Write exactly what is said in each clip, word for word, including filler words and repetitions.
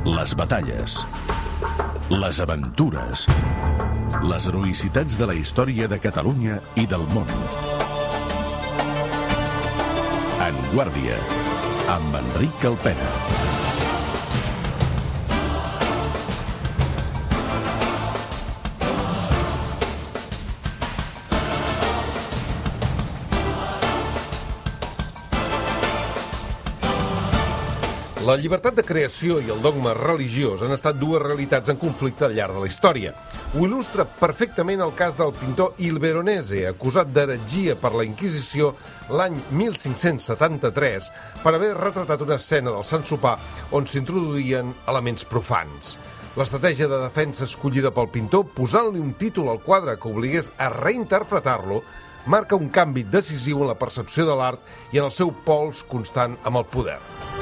Les batalles, les aventures, les heroïcitats de la història de Catalunya i del món. En Guàrdia, amb Enric Calpena. La llibertat de creació i el dogma religiós han estat dues realitats en conflicte al llarg de la història. Ho il·lustra perfectament el cas del pintor Il Veronese, acusat d'heretgia per la Inquisició l'any mil cinc-cents setanta-tres per haver retratat una escena del Sant Sopar on s'introduïen elements profans. L'estratègia de defensa escollida pel pintor, posant-li un títol al quadre que obligués a reinterpretar-lo, marca un canvi decisiu en la percepció de l'art i en el seu pols constant amb el poder.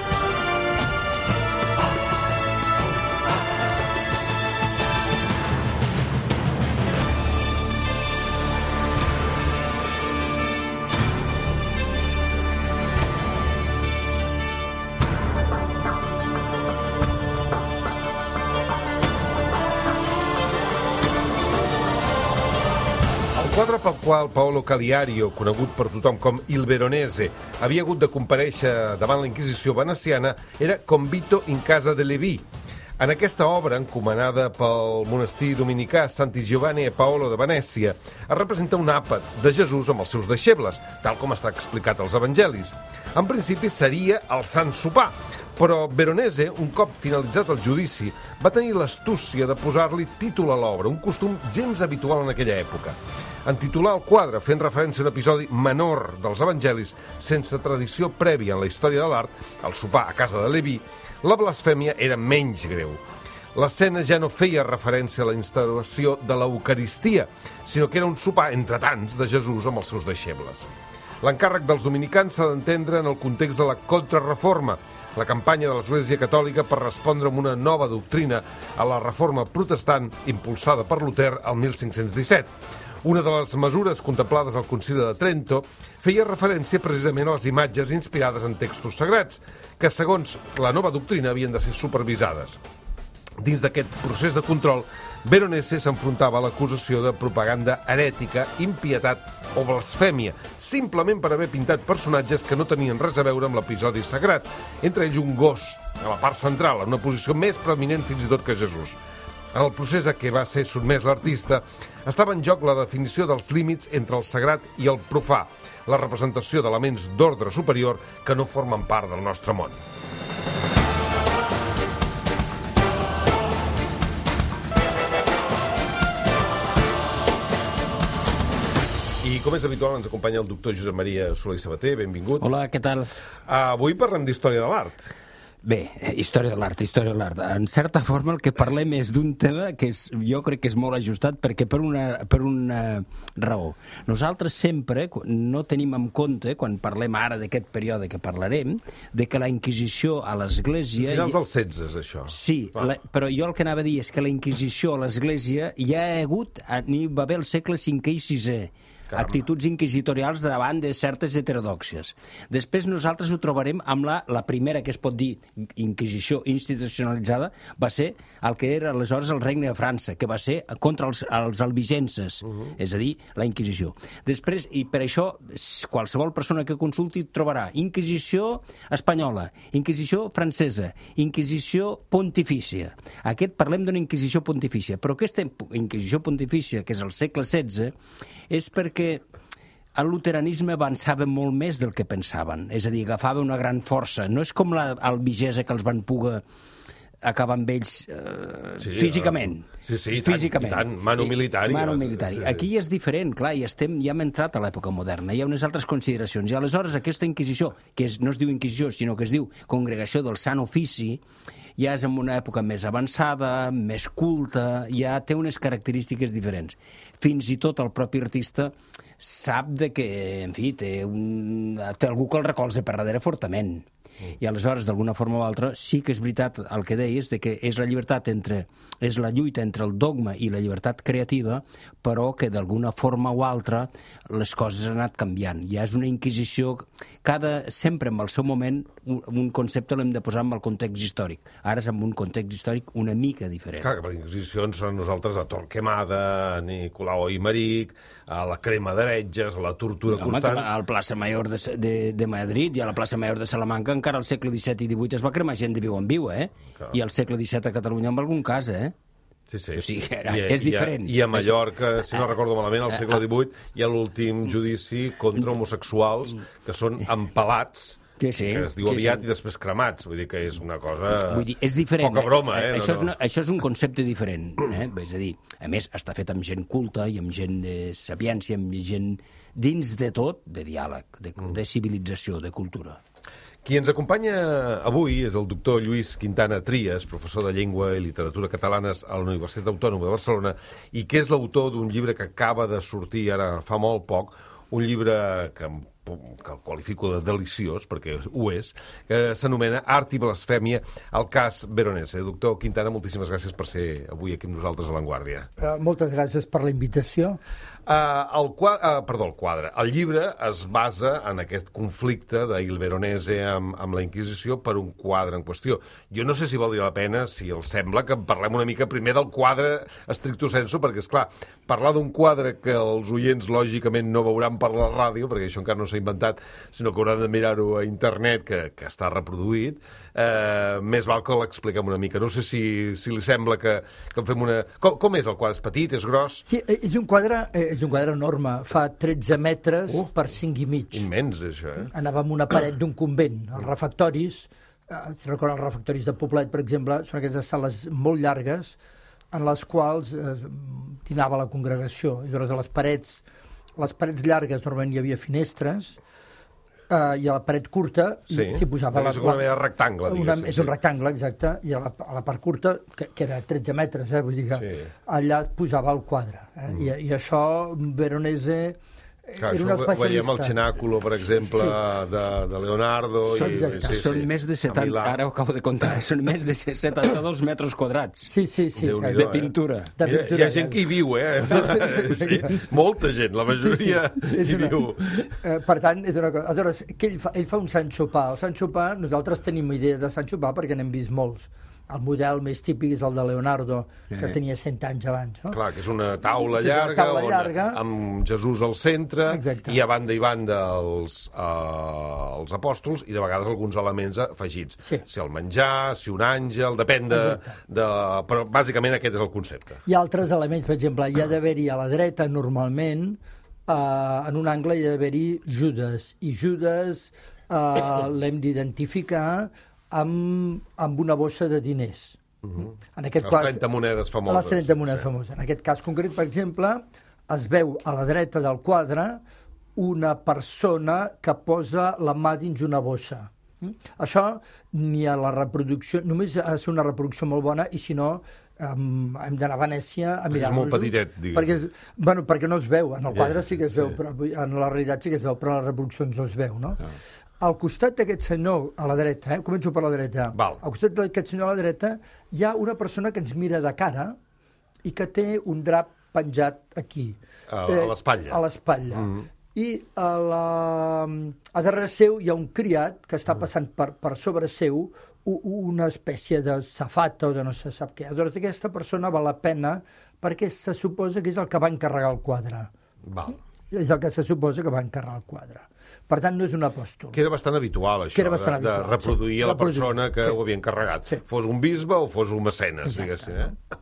El quadre pel qual Paolo Cagliario, conegut per tothom com Il Veronese, havia hagut de comparèixer davant la Inquisició veneciana era Convitto in casa de Leví. En aquesta obra, encomanada pel monestir dominicà Santi Giovanni e Paolo de Venècia, es representa un àpat de Jesús amb els seus deixebles, tal com està explicat als evangelis. En principi seria el Sant Sopar, però Veronese, un cop finalitzat el judici, va tenir l'astúcia de posar-li títol a l'obra, un costum gens habitual en aquella època. En titular el quadre, fent referència a un episodi menor dels evangelis, sense tradició prèvia en la història de l'art, el sopar a casa de Leví, la blasfèmia era menys greu. L'escena ja no feia referència a la instauració de l'Eucaristia, sinó que era un sopar entre tants de Jesús amb els seus deixebles. L'encàrrec dels dominicans s'ha d'entendre en el context de la contrarreforma, la campanya de l'Església Catòlica per respondre amb una nova doctrina a la reforma protestant impulsada per Luter al mil cinc-cents disset. Una de les mesures contemplades al Concili de Trento feia referència precisament a les imatges inspirades en textos sagrats, que, segons la nova doctrina, havien de ser supervisades. Dins d'aquest procés de control, Veronese s'enfrontava a l'acusació de propaganda herètica, impietat o blasfèmia, simplement per haver pintat personatges que no tenien res a veure amb l'episodi sagrat, entre ells un gos, a la part central, en una posició més preeminent fins i tot que Jesús. En el procés a què va ser sotmès l'artista, estava en joc la definició dels límits entre el sagrat i el profà, la representació d'elements d'ordre superior que no formen part del nostre món. I com és habitual, ens acompanya el doctor Josep Maria Soler i Sabater. Benvingut. Hola, què tal? Avui parlem d'història de l'art. Bé, història de l'art, història de l'art. En certa forma, el que parlem és d'un tema que és, jo crec que és molt ajustat, perquè per una, per una raó. Nosaltres sempre no tenim en compte, quan parlem ara d'aquest període que parlarem, de que la Inquisició a l'Església... Finals dels setze, és això. Sí, la, però jo el que anava a dir és que la Inquisició a l'Església ja ha hagut, n'hi va haver el segle cinquè i sisè, actituds inquisitorials davant de certes heterodòxies. Després nosaltres ho trobarem amb la, la primera que es pot dir inquisició institucionalitzada, va ser el que era aleshores el Regne de França, que va ser contra els, els albigenses, uh-huh. és a dir, la Inquisició. Després, i per això, qualsevol persona que consulti trobarà Inquisició espanyola, Inquisició francesa, Inquisició pontifícia. Aquest parlem d'una Inquisició pontifícia, però aquesta Inquisició pontifícia, que és el segle setze, és perquè el luteranisme avançava molt més del que pensaven, és a dir, agafava una gran força. No és com l'albigesa que els van poder acabar amb ells eh, sí, físicament. Uh, sí, sí, físicament. Tant, i tant, mano militari. Mano militari. Aquí és diferent, clar, i estem, ja hem entrat a l'època moderna, hi ha unes altres consideracions, i aleshores aquesta Inquisició, que és, no es diu Inquisició, sinó que es diu Congregació del Sant Ofici, ja és en una època més avançada, més culta, ja té unes característiques diferents. Fins i tot el propi artista sap de que, en fi, té, un, té algú que el recolza per darrere fortament. Mm. I aleshores, d'alguna forma o altra, sí que és veritat el que deies, de que és la llibertat entre, és la lluita entre el dogma i la llibertat creativa, però que d'alguna forma o altra les coses han anat canviant. Ja és una inquisició, cada, sempre en el seu moment, un, un concepte l'hem de posar en el context històric. Ara és en un context històric una mica diferent. Clar, que per inquisicions són nosaltres a Torquemada, Nicolau Aimeric, a la crema d'heretges, a la tortura Home, constant... Al plaça Mayor de, de, de Madrid i a la plaça Mayor de Salamanca encara al segle disset i divuit es va cremar gent de viu en viu, eh? Clar. I al segle disset a Catalunya en algun cas, eh? Sí, sí. O sigui, era, I, és diferent. I a, i a Mallorca, si no recordo malament, al segle divuit hi ha l'últim judici contra homosexuals que són empalats, sí, sí, que es diu sí, aviat sí. i després cremats. Vull dir que és una cosa... Vull dir, és diferent. Poca broma, eh? Això, no, no. És una, això és un concepte diferent. Eh? És a dir, a més, està fet amb gent culta i amb gent de sapiència, amb gent dins de tot, de diàleg, de, de civilització, de cultura. Qui ens acompanya avui és el doctor Lluís Quintana Trias, professor de Llengua i Literatura Catalanes a la Universitat Autònoma de Barcelona, i que és l'autor d'un llibre que acaba de sortir ara fa molt poc, un llibre que, que el qualifico de deliciós, perquè ho és, que s'anomena Art i blasfèmia, el cas Veronese. Doctor Quintana, moltíssimes gràcies per ser avui aquí amb nosaltres a l'Avantguàrdia. Uh, moltes gràcies per la invitació. Uh, el, quadre, uh, perdó, el quadre. El llibre es basa en aquest conflicte d'Il Veronese amb, amb la Inquisició per un quadre en qüestió. Jo no sé si valdria la pena, si els sembla, que parlem una mica primer del quadre stricto sensu, perquè, és clar, parlar d'un quadre que els oients lògicament no veuran per la ràdio, perquè això encara no s'ha inventat, sinó que hauran de mirar-ho a internet, que, que està reproduït, eh, més val que l'expliquem una mica. No sé si, si li sembla que, que en fem una... Com, com és el quadre? És petit? És gros? Sí, és un quadre... Eh, és un quadre enorme, fa tretze metres uh, per cinc i mig. Immens, això, eh? Anava amb una paret d'un convent. Els refectoris, eh, si recorden els refectoris de Poblet, per exemple, són aquestes sales molt llargues en les quals eh, dinava la congregació. I llavors a les parets, les parets llargues normalment hi havia finestres, Uh, i a la paret curta sí. s'hi posava... La, és una mena rectangle, una, És un rectangle, exacte, i a la, a la part curta, que, que era tretze metres, eh, vull dir que sí. allà es posava el quadre. Eh, mm. I, I això, Veronese... Clar, era un especialista. Veiem el Cenàculo, per exemple, sí. de, de Leonardo. Són, i, sí, sí. són més de setanta, ara ho acabo de contar, són més de setanta-dos metres quadrats sí, sí, sí, de, de pintura. De Mira, hi ha gent que hi viu, eh? Sí, molta gent, la majoria sí, sí. hi una... viu. Eh, per tant, és una cosa. Aleshores, que ell fa, ell fa un Sancho Pa. El Sancho Pa, nosaltres tenim idea de Sancho Pa perquè n'hem vist molts. El model més típic és el de Leonardo, que eh. tenia cent anys abans. No? Clar, que és una taula llarga, taula on, llarga. amb Jesús al centre, exacte. I a banda i banda els, uh, els apòstols, i de vegades alguns elements afegits. Sí. Si el menjar, si un àngel, depèn de, de... Però bàsicament aquest és el concepte. Hi ha altres elements, per exemple, hi ha d'haver-hi a la dreta, normalment, uh, en un angle hi ha d'haver-hi Judes, i Judes uh, l'hem d'identificar Amb, amb una bossa de diners. Uh-huh. En aquest les trenta cas, monedes famoses. Les trenta monedes sí. famoses. En aquest cas concret, per exemple, es veu a la dreta del quadre una persona que posa la mà dins una bossa. Mm? Això ni a la reproducció... Només ha de ser una reproducció molt bona i, si no, um, hem d'anar a Venècia a mirar-nos-ho. És molt petitet, digues. Perquè, bueno, perquè no es veu. En el quadre yeah, sí que es veu, sí. però en la realitat sí que es veu, però en les reproduccions no es veu, no? Ah. Al costat d'aquest senyor, a la dreta, eh? començo per la dreta, Val. Al costat d'aquest senyor a la dreta hi ha una persona que ens mira de cara i que té un drap penjat aquí. A, eh, a l'espatlla. A l'espatlla. Mm-hmm. I a, la, a darrere seu hi ha un criat que està passant per, per sobre seu una espècie de safata o de no se sap què. Llavors aquesta persona val la pena perquè se suposa que és el que va encarregar el quadre. Val. És el que se suposa que va encarregar el quadre. Per tant, no és un apòstol. Que era bastant habitual, això, bastant de, de habitual, reproduir sí. a la persona que sí. ho havia encarregat. Sí. Fos un bisbe o fos un mecenes, diguéssim. Eh?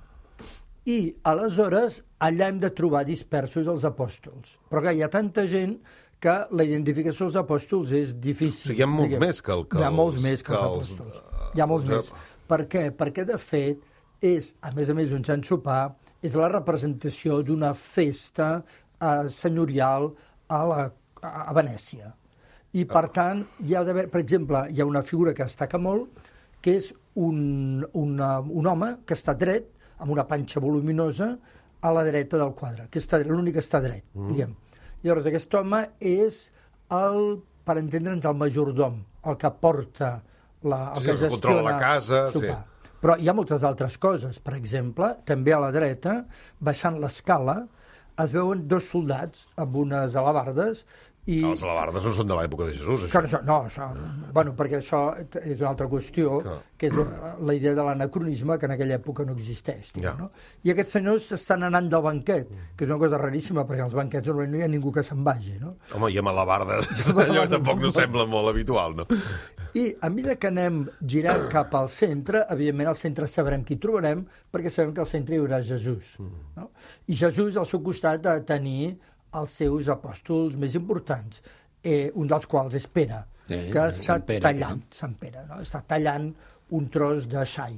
I, aleshores, allà hem de trobar dispersos els apòstols. Però clar, hi ha tanta gent que la identificació dels apòstols és difícil. O sigui, hi ha molts diguem. més que, el, que Hi ha molts més que, que els apòstols. Els... Hi ha molts els... més. Per què? Perquè, de fet, és, a més a més, un Sant Sopar, és la representació d'una festa eh, senyorial a, la, a Venècia. I, per tant, hi ha d'haver... Per exemple, hi ha una figura que destaca molt, que és un, una, un home que està dret, amb una panxa voluminosa, a la dreta del quadre, que està l'únic que està dret, mm. diguem. Llavors, aquest home és, el, per entendre'ns, el majordom, el que porta, la, el Sí, que el que gestiona controla la casa, sopar. sí. Però hi ha moltes altres coses. Per exemple, també a la dreta, baixant l'escala, es veuen dos soldats amb unes alabardes i... Els alabardes no són de l'època de Jesús, Que això. no, això, no, això, bueno, perquè això és una altra qüestió, Clar. que és la idea de l'anacronisme, que en aquella època no existeix. Ja. No? I aquests senyors estan anant del banquet, que és una cosa raríssima, perquè als banquets normalment no hi ha ningú que se'n vagi, no? Home, i amb alabardes, allò tampoc no sembla molt habitual, no? I a mesura que anem girant cap al centre, evidentment al centre sabrem qui trobarem, perquè sabem que al centre hi haurà Jesús. No? I Jesús al seu costat ha de tenir els seus apòstols més importants, eh, un dels quals és Pere, Sí, que està Sant Pere, tallant, Sant Pere, no? Està tallant un tros de xai.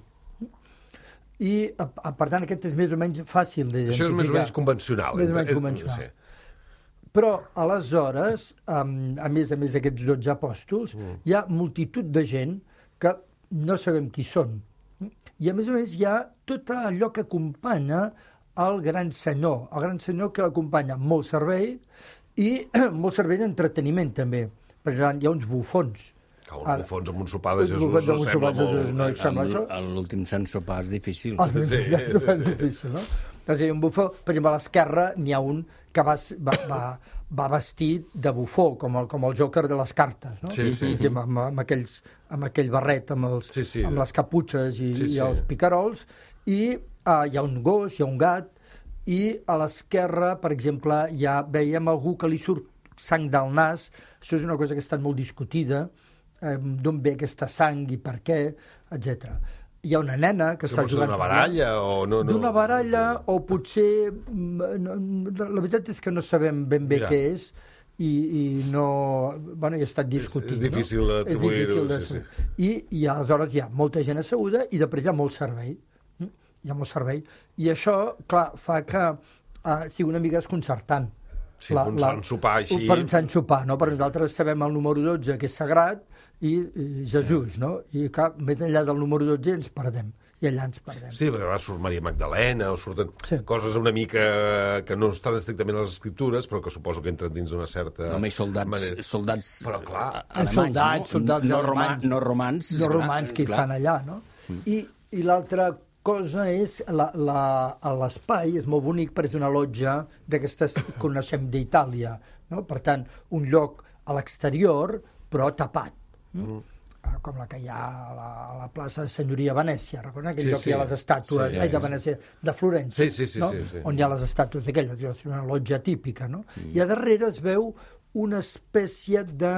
I, a, a, per tant, aquest és més o menys fàcil d'identificar. Això és més o menys convencional. Més o menys Eh, convencional. sí. Però, aleshores, um, a més a més d'aquests dotze apòstols, mm. hi ha multitud de gent que no sabem qui són. I, a més a més, hi ha tot allò que acompanya el gran senyor. El gran senyor que l'acompanya molt servei i molt servei d'entreteniment, també. Per exemple, hi ha uns bufons. Que uns bufons amb un sopar de Uns Jesús bufons no amb un sembla sopar de Jesús, molt... no, et sembla això? A l'últim sant sopar és difícil. Ah, Sí, sí, és sí. difícil, no? Doncs hi ha un bufó, per exemple, a l'esquerra n'hi ha un que va, va, va, va vestit de bufó, com el, com el Joker de les cartes, no? Sí, sí. sí amb, amb, amb, aquells, amb aquell barret, amb, els, Sí, sí. amb les caputxes i, Sí, sí. i els picarols, i uh, hi ha un gos, hi ha un gat, i a l'esquerra, per exemple, ja veiem algú que li surt sang del nas. Això és una cosa que ha estat molt discutida, eh, d'on ve aquesta sang i per què, etcètera. Hi ha una nena que està jugant... D'una baralla o no? no D'una baralla o potser... mm, no, la veritat és que no sabem ben bé Mira. què és i, i no... Bueno, hi ha estat discutit. és difícil no? d'atribuir-ho, És difícil de sí, sí. saber. I, I aleshores hi ha molta gent asseguda i després hi ha molt servei. Mm? Hi ha molt servei. I això, clar, fa que uh, sigui una mica desconcertant. Sí, un sant sopar així. Per un sant sopar, no? Per nosaltres sabem el número dotze, que és sagrat, i, i Jesús, no? I clar, més enllà del número dotze ens perdem, i allà ens perdem. Sí, perquè a vegades surt Maria Magdalena o surten Sí. coses una mica que no estan estrictament a les escriptures, però que suposo que entren dins d'una certa... Home, i soldats, manera. soldats Però, clar, alemanys, soldats, no? soldats no, alemanys. no romans. No esclar, romans que hi esclar. fan allà, no? I, i l'altra cosa és, la, la, l'espai és molt bonic perquè és una lotja d'aquestes que coneixem d'Itàlia, no? Per tant, un lloc a l'exterior, però tapat. Mm. Com la que hi ha a la, a la plaça de Senyoria a Venècia, recordeu aquell Sí, lloc que hi ha sí. les estàtues, Sí, ai, sí, de sí. Venècia, de Florència, Sí, sí, sí, no? sí, sí. On hi ha les estàtues d'aquelles, és una lotja típica, no? Mm. I a darrere es veu una espècie de...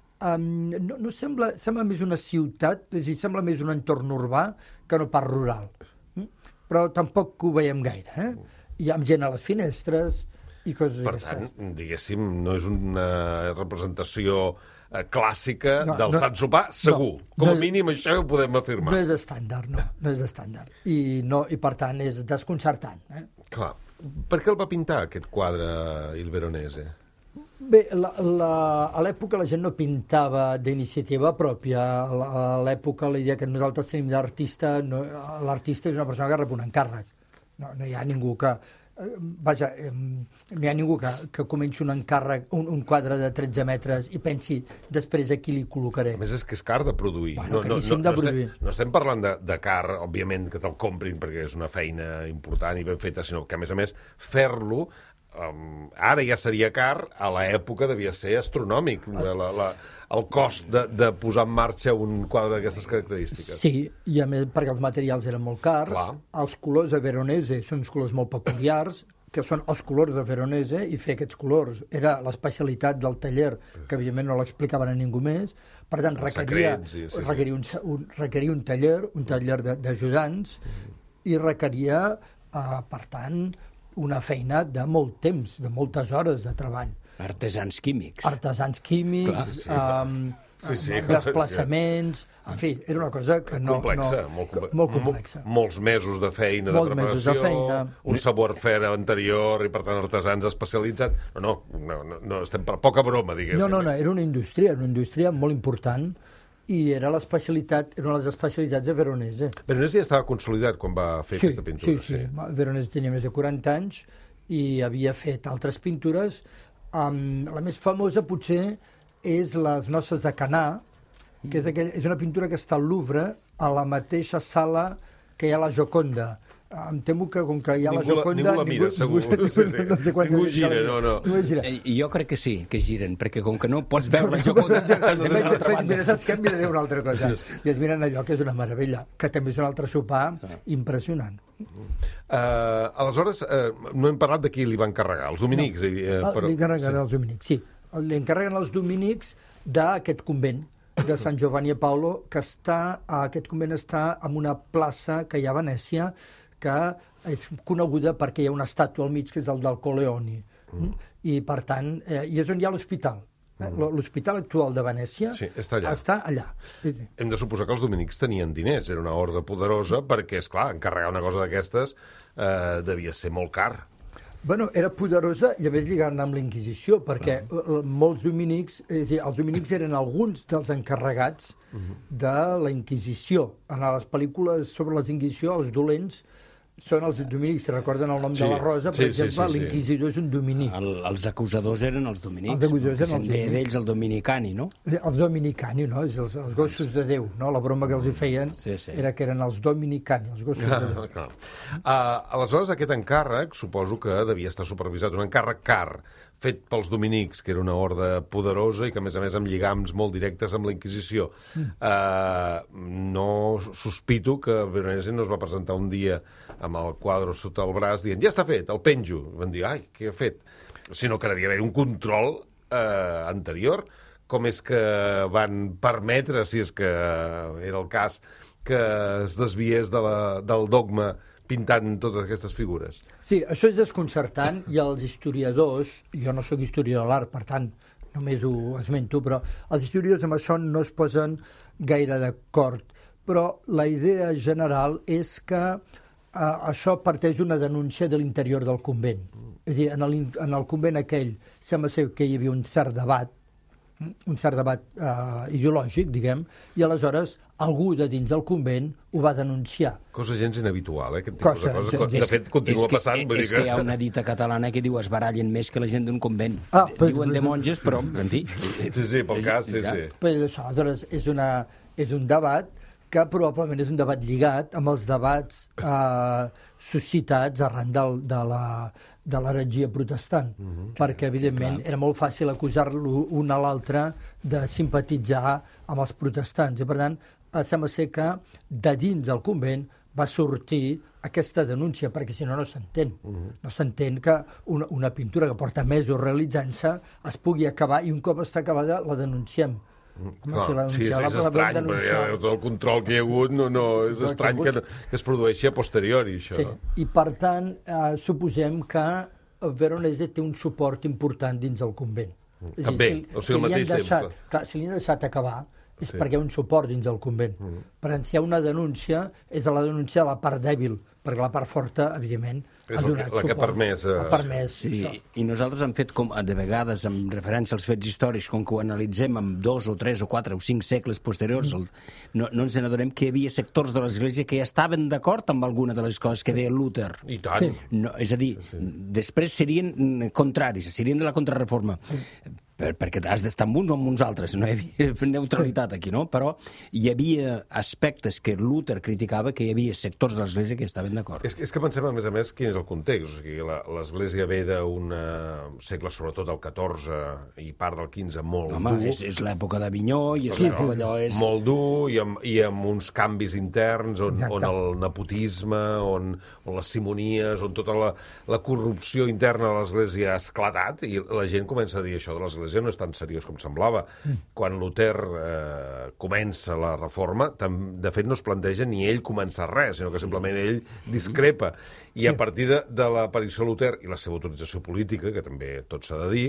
Um, no, no sembla, sembla més una ciutat, és a dir, sembla més un entorn urbà que no pas rural. Mm? Però tampoc ho veiem gaire, eh? Hi ha gent a les finestres i coses Per d'aquestes. tant, diguéssim, no és una representació eh, clàssica No, del no, Sant Sopar, segur. no, Com a no és- mínim això ho podem afirmar. No és estàndard, no, no és estàndard. I, no, i per tant és desconcertant. Eh? Clar. Per què el va pintar, aquest quadre, Il Veronese? Bé, la, la, a l'època la gent no pintava d'iniciativa pròpia. A la- a l'època la idea que nosaltres tenim d'artista, no, l'artista és una persona que rep un encàrrec. No, no hi ha ningú que... eh, Vaja, eh, no hi ha ningú que, que comenci un encàrrec, un, un quadre de tretze metres i pensi després a qui li col·locaré. A més, és que és car de produir. Bueno, caríssim de no, produir. estem, no estem parlant de, de car, òbviament, que te'l comprin perquè és una feina important i ben feta, sinó que, a més a més, fer-lo, um, ara ja seria car, a l'època devia ser astronòmic, la, la, la, el cost de, de posar en marxa un quadre d'aquestes característiques. Sí, i a més perquè els materials eren molt cars. Clar. Els colors de Veronese són uns colors molt peculiars, que són els colors de Veronese, i fer aquests colors era l'especialitat del taller, que evidentment no l'explicaven a ningú més. Per tant, Els requeria, secrets, sí, sí, sí. requeria, un, un, requeria un taller, un taller de- d'ajudants, i requeria, eh, per tant, una feina de molt temps, de moltes hores de treball. Artesans químics. Artesans químics, Clar, um, Sí, sí. desplaçaments... En fi, era una cosa que no... complexa, no, molt, com- molt complexa. mo- molts mesos de feina, Molts de mesos de preparació, feina. un savoir-faire anterior i, per tant, artesans especialitzats. No, no, no, no, no estem per poca broma, diguéssim. No, no, no, era una indústria, era una indústria molt important i era l'especialitat, era una de les especialitats de Veronese. Veronese ja estava consolidat quan va fer Sí, aquesta pintura. sí, sí, sí. Veronese tenia més de quaranta anys i havia fet altres pintures Um, la més famosa, potser, és Les noces de Canà, que és, aquell, és una pintura que està al Louvre, a la mateixa sala que hi ha la Gioconda. Em temo que, com que hi ha ningú la Gioconda... Ningú la mira, ningú, segur. Ningú, sí, sí. no sé ningú gira, no, no. Ningú gira. Eh, jo crec que sí, que giren, perquè com que no pots veure la Gioconda, has de mirar a l'altra banda. Mira, saps què? Em miraré una altra cosa. Sí. I es miren allò, que és una meravella, que també és un altre sopar impressionant. Uh, aleshores, uh, no hem parlat de qui li van encarregar, els dominics. No. Uh, però... Li encarreguen sí. els dominics, sí. Li encarreguen els dominics d'aquest convent de Sant Giovanni e Paolo, que està, aquest convent està en una plaça que hi ha a Venècia, que és coneguda perquè hi ha una estàtua al mig, que és el del Coleoni. Mm. I, per tant, eh, i és on hi ha l'hospital. Mm. L'hospital actual de Venècia sí, està allà. Està allà. Hem de suposar que els dominics tenien diners, era una horda poderosa, perquè, és clar, encarregar una cosa d'aquestes eh, devia ser molt car. Bueno, era poderosa i a més lligant amb la Inquisició, perquè uh -huh. molts dominics, és a dir, els dominics eren alguns dels encarregats uh -huh. de la Inquisició. En les pel·lícules sobre la Inquisició, els dolents són els dominics, si recorden el nom sí, de la Rosa, per sí, exemple, sí, sí, l'inquisidor és un dominic. El, els acusadors eren els dominics, els acusadors eren els dominics. D'ells el dominicani, no? Els dominicani, no? Els, els gossos de Déu, no? La broma que els hi feien sí, sí. era que eren els dominicani, els gossos de Déu. Ah, uh, aleshores, aquest encàrrec, suposo que devia estar supervisat, un encàrrec car, fet pels dominics, que era una horda poderosa i que, a més a més, amb lligams molt directes amb la Inquisició. Mm. Uh, no sospito que Veronese no es va presentar un dia amb el quadre sota el braç dient, ja està fet, el penjo. Van dir, ai, què ha fet? Sinó que devia haver un control eh, anterior. Com és que van permetre, si és que era el cas, que es desviés de la, del dogma pintant totes aquestes figures? Sí, això és desconcertant i els historiadors, jo no sóc historiador de l'art, per tant, només ho esmento, però els historiadors amb això no es posen gaire d'acord. Però la idea general és que Uh, això parteix d'una denúncia de l'interior del convent. És a dir, en el, en el convent aquell sembla ser que hi havia un cert debat, un cert debat uh, ideològic, diguem, i aleshores algú de dins del convent ho va denunciar. Cosa gens inhabitual, eh, aquest tipus cosa, de coses. De fet, continua que, passant. És, és que... que hi ha una dita catalana que diu es barallen més que la gent d'un convent. Ah, pues, Diuen de monges, però, en fi... Sí, sí, pel cas, sí, sí. Pues això, aleshores, és, una, és un debat que probablement és un debat lligat amb els debats eh, suscitats arran del, de la de l'heretgia protestant, mm-hmm. perquè, evidentment, era molt fàcil acusar-lo un a l'altre de simpatitzar amb els protestants. I, per tant, sembla ser que de dins del convent va sortir aquesta denúncia, perquè si no, no s'entén. Mm-hmm. No s'entén que una, una pintura que porta mesos realitzant-se es pugui acabar i un cop està acabada la denunciem. Clar, si la, sí, sí, és estrany, perquè tot el control que hi ha hagut no, no, és no, estrany que, que es produeixi a posteriori, això. Sí, i per tant, eh, suposem que Veronese té un suport important dins el convent. També, dir, si, o sigui, al si mateix deixat, temps. Clar, si li han deixat acabar, és sí. perquè hi ha un suport dins el convent. Mm. Per tant, si hi ha una denúncia, és la denúncia de la part dèbil, perquè la part forta, evidentment, és ha donat que, la suport. que ha permès... Uh... Ha permès sí, i nosaltres hem fet, com de vegades, amb referència als fets històrics, com que ho analitzem amb dos o tres o quatre o cinc segles posteriors, mm. el, no, no ens n'adonem que hi havia sectors de l'Església que ja estaven d'acord amb alguna de les coses que deia Luther. I tant. Sí. No, és a dir, sí. després serien contraris, serien de la contrarreforma. Sí. Per, perquè has d'estar amb uns o amb uns altres, no hi havia neutralitat aquí, no? Però hi havia aspectes que Luther criticava, que hi havia sectors de l'Església que estaven d'acord. És, és que pensem, a més a més, quin és el context. O sigui, l'Església ve d'un segle, sobretot el catorze i part del quinze, molt Home, dur. és, és l'època d'Avinyó i és, això, allò és... Molt dur i amb, i amb uns canvis interns on, on el nepotisme, on, on les simonies, on tota la, la corrupció interna de l'Església ha esclatat i la gent comença a dir això de l'Església no és tan seriós com semblava. Mm. Quan Luther eh, comença la reforma, tam, de fet no es planteja ni ell començar res, sinó que simplement ell discrepa. I sí. a partir de, de l'aparició de Luther i la seva autorització política, que també tot s'ha de dir,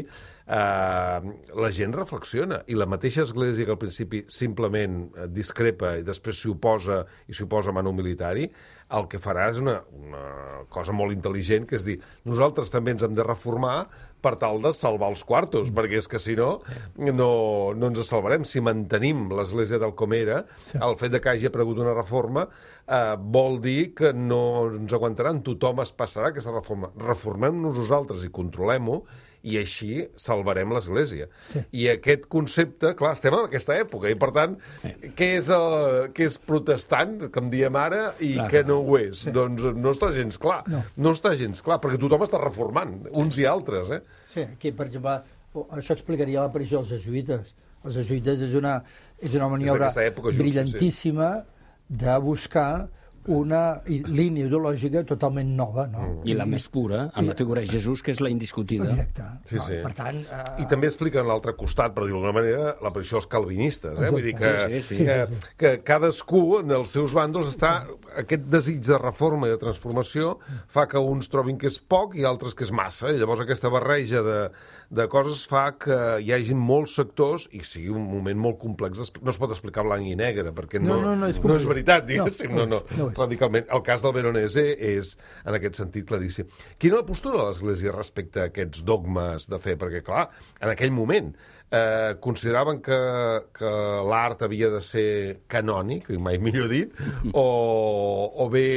eh, la gent reflexiona. I la mateixa Església que al principi simplement discrepa i després s'hi oposa i s'hi oposa a mano militari, el que farà és una, una cosa molt intel·ligent, que és dir, nosaltres també ens hem de reformar per tal de salvar els quartos, perquè és que si no, no, no ens salvarem. Si mantenim l'Església tal com era, sí. el fet de que hagi aparegut una reforma eh, vol dir que no ens aguantaran, tothom es passarà aquesta reforma. Reformem-nos nosaltres i controlem-ho, i així salvarem l'Església. Sí. I aquest concepte, clar, estem en aquesta època, i per tant, què és, el, què és protestant, que em diem ara, i clar, què no ho és? Sí. Doncs no està gens clar. No. no està gens clar, perquè tothom està reformant, uns i altres, eh? Sí, aquí, per exemple, això explicaria l'aparició dels jesuïtes. Els jesuïtes és una, és una maniobra època, just, brillantíssima sí. de buscar una línia ideològica totalment nova, no? I la més pura, amb I... la figura de Jesús, que és la indiscutida. Exacte. Sí, sí. No, per tant... Uh... I també expliquen l'altre costat, per dir-ho d'alguna manera, l'aparició dels calvinistes, eh? Vull dir que, sí, sí, sí. Que, que cadascú, en els seus bàndols, està... Aquest desig de reforma i de transformació fa que uns trobin que és poc i altres que és massa. I llavors aquesta barreja de, de coses fa que hi hagi molts sectors i sigui un moment molt complex. No es pot explicar blanc i negre, perquè no, no, no, no, és, no és veritat, diguéssim. No, no, no, no, radicalment. El cas del Veronese és, en aquest sentit, claríssim. Quina és la postura de l'Església respecte a aquests dogmes de fe? Perquè, clar, en aquell moment eh, consideraven que, que l'art havia de ser canònic, i mai millor dit, o, o bé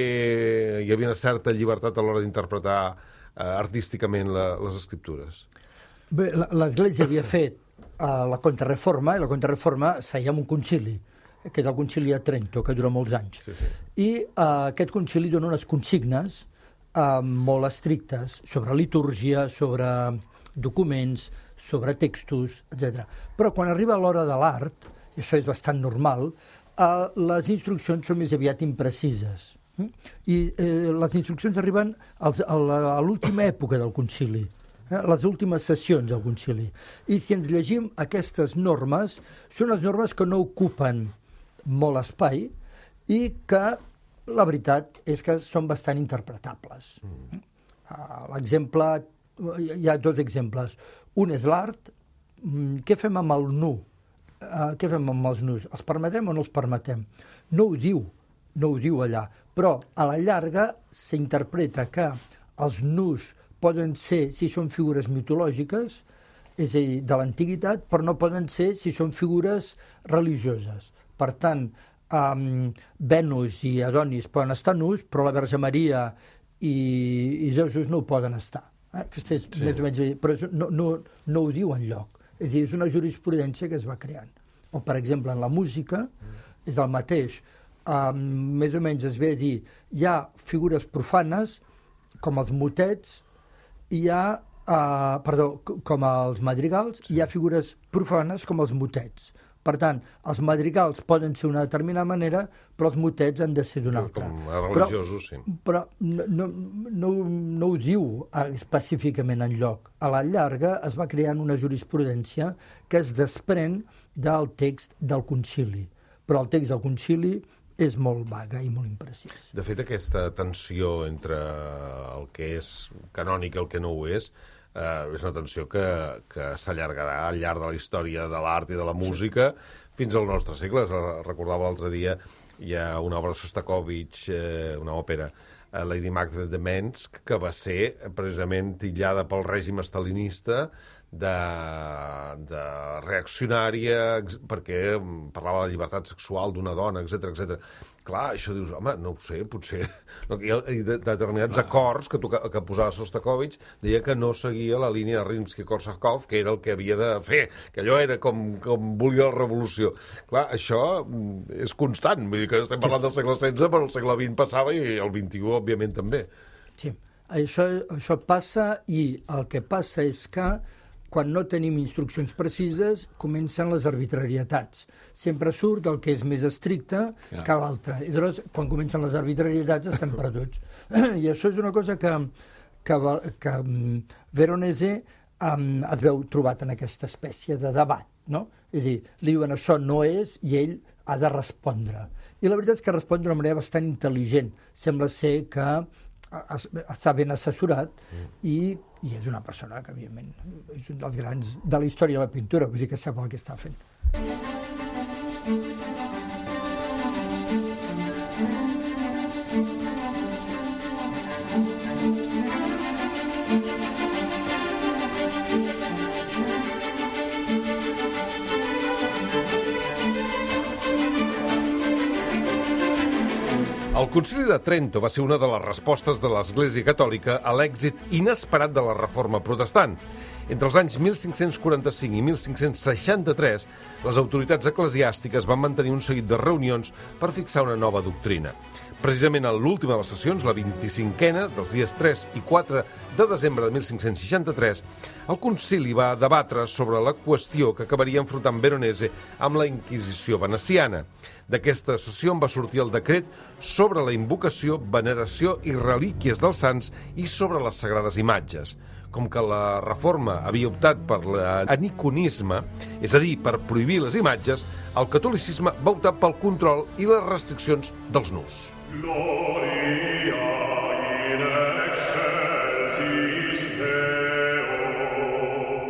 hi havia una certa llibertat a l'hora d'interpretar eh, artísticament la, les escriptures. Bé, l'Església havia fet uh, la contrarreforma, i la contrarreforma es feia amb un concili, que és el concili de Trento, que dura molts anys. Sí, sí. I uh, aquest concili dona unes consignes uh, molt estrictes sobre litúrgia, sobre documents, sobre textos, etcètera. Però quan arriba l'hora de l'art, i això és bastant normal, uh, les instruccions són més aviat imprecises. Mm? I eh, les instruccions arriben als, a, la, a l'última època del concili, eh, les últimes sessions del concili. I si ens llegim aquestes normes, són les normes que no ocupen molt espai i que la veritat és que són bastant interpretables. Mm. Uh, l'exemple, hi ha dos exemples. Un és l'art. Mm, què fem amb el nu? Uh, què fem amb els nus? Els permetem o no els permetem? No ho diu, no ho diu allà, però a la llarga s'interpreta que els nus poden ser si són figures mitològiques, és a dir, de l'antiguitat, però no poden ser si són figures religioses. Per tant, um, Venus i Adonis poden estar nus, però la Verge Maria i, i Jesús no ho poden estar. Eh? Aquesta és sí. més o menys, però no, no, no ho diu enlloc. És a dir, és una jurisprudència que es va creant. O, per exemple, en la música és el mateix. Um, més o menys es ve a dir, hi ha figures profanes, com els motets, hi ha, uh, perdó, com els madrigals, sí. hi ha figures profanes com els motets. Per tant, els madrigals poden ser d'una determinada manera, però els motets han de ser d'una altra. Com a religiosos, però, sí. Però no, no, no, no ho diu específicament enlloc. A la llarga es va creant una jurisprudència que es desprèn del text del concili. Però el text del concili és molt vaga i molt imprecís. De fet, aquesta tensió entre el que és canònic i el que no ho és, Uh, és una tensió que, que s'allargarà al llarg de la història de l'art i de la música sí. fins al nostre segle. Recordava l'altre dia, hi ha una obra de Shostakovich, eh, una òpera, eh, Lady Macbeth de Mentz, que va ser precisament titllada pel règim estalinista de, de reaccionària, perquè parlava de llibertat sexual d'una dona, etcètera, etcètera. Clar, això dius, home, no ho sé, potser... No, hi ha determinats ah. acords que, toca, que posava Shostakovich, deia que no seguia la línia de Rimsky-Korsakov, que era el que havia de fer, que allò era com, com volia la revolució. Clar, això és constant, vull dir que estem parlant del segle setze, però el segle vint passava i el vint-i-u, òbviament, també. Sí, això, això passa i el que passa és que quan no tenim instruccions precises, comencen les arbitrarietats. Sempre surt el que és més estricte ja. que l'altre. I llavors, quan comencen les arbitrarietats, estem perduts. I això és una cosa que, que, que Veronese um, es veu trobat en aquesta espècie de debat, no? És a dir, li diuen això no és i ell ha de respondre. I la veritat és que respon d'una manera bastant intel·ligent. Sembla ser que està ben assessorat mm. i, i és una persona que, evidentment, és un dels grans de la història de la pintura, vull dir que sap el que està fent. El Concili de Trento va ser una de les respostes de l'Església Catòlica a l'èxit inesperat de la Reforma Protestant. Entre els anys mil cinc-cents quaranta-cinc i mil cinc-cents seixanta-tres, les autoritats eclesiàstiques van mantenir un seguit de reunions per fixar una nova doctrina. Precisament en l'última de les sessions, la vint-i-cinquena, dels dies tres i quatre de desembre de mil cinc-cents seixanta-tres, el concili va debatre sobre la qüestió que acabaria enfrontant Veronese amb la Inquisició veneciana. D'aquesta sessió en va sortir el decret sobre la invocació, veneració i relíquies dels sants i sobre les sagrades imatges. Com que la reforma havia optat per l'aniconisme, és a dir, per prohibir les imatges, el catolicisme va optar pel control i les restriccions dels nus. Gloria in excelsis Deo.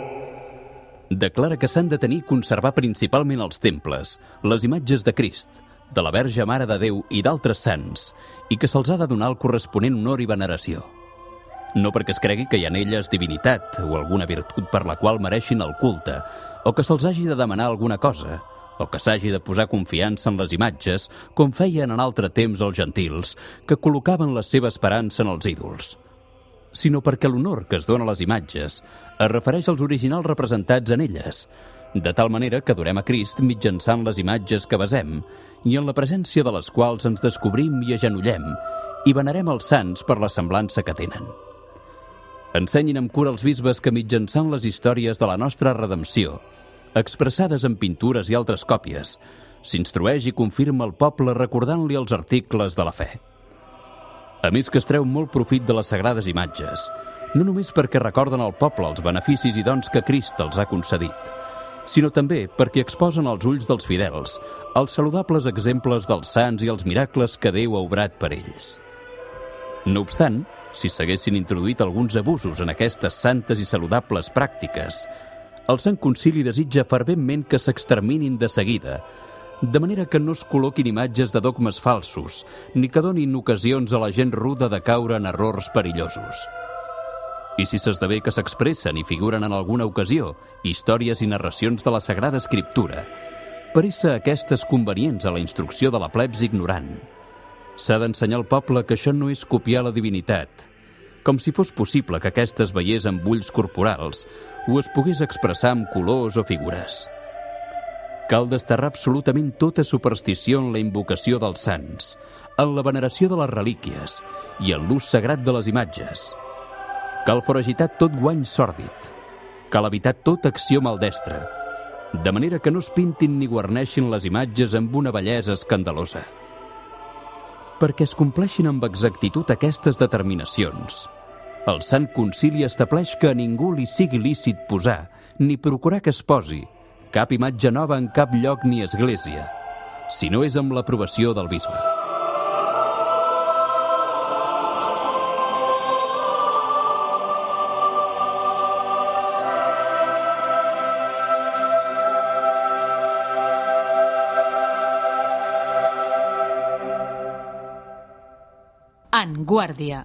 Declara que s'han de tenir i conservar principalment els temples, les imatges de Crist, de la Verge Mare de Déu i d'altres sants, i que se'ls ha de donar el corresponent honor i veneració. No perquè es cregui que hi ha en elles divinitat o alguna virtut per la qual mereixin el culte, o que se'ls hagi de demanar alguna cosa, o que s'hagi de posar confiança en les imatges, com feien en altre temps els gentils, que col·locaven la seva esperança en els ídols, sinó perquè l'honor que es dona a les imatges es refereix als originals representats en elles, de tal manera que adorem a Crist mitjançant les imatges que besem i en la presència de les quals ens descobrim i agenollem i venerem els sants per la semblança que tenen. Ensenyin amb cura els bisbes que mitjançant les històries de la nostra redempció, expressades en pintures i altres còpies, s'instrueix i confirma el poble recordant-li els articles de la fe. A més que es treu molt profit de les sagrades imatges, no només perquè recorden al poble els beneficis i dons que Crist els ha concedit, sinó també perquè exposen als ulls dels fidels els saludables exemples dels sants i els miracles que Déu ha obrat per ells. No obstant, si s'haguessin introduït alguns abusos en aquestes santes i saludables pràctiques, el Sant Concili desitja ferventment que s'exterminin de seguida, de manera que no es col·loquin imatges de dogmes falsos, ni que donin ocasions a la gent ruda de caure en errors perillosos. I si s'esdevé que s'expressen i figuren en alguna ocasió històries i narracions de la Sagrada Escriptura, per ésser aquestes convenients a la instrucció de la plebs ignorant, s'ha d'ensenyar al poble que això no és copiar la divinitat, com si fos possible que aquesta es veiés amb ulls corporals o es pogués expressar amb colors o figures. Cal desterrar absolutament tota superstició en la invocació dels sants, en la veneració de les relíquies i en l'ús sagrat de les imatges. Cal foragitar tot guany sòrdid. Cal evitar tota acció maldestra, de manera que no es pintin ni guarneixin les imatges amb una bellesa escandalosa. Perquè es compleixin amb exactitud aquestes determinacions, el Sant Concili estableix que a ningú li sigui lícit posar, ni procurar que es posi, cap imatge nova en cap lloc ni església, si no és amb l'aprovació del bisbe. En Guàrdia.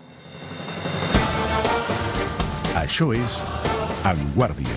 Això és En Guàrdia.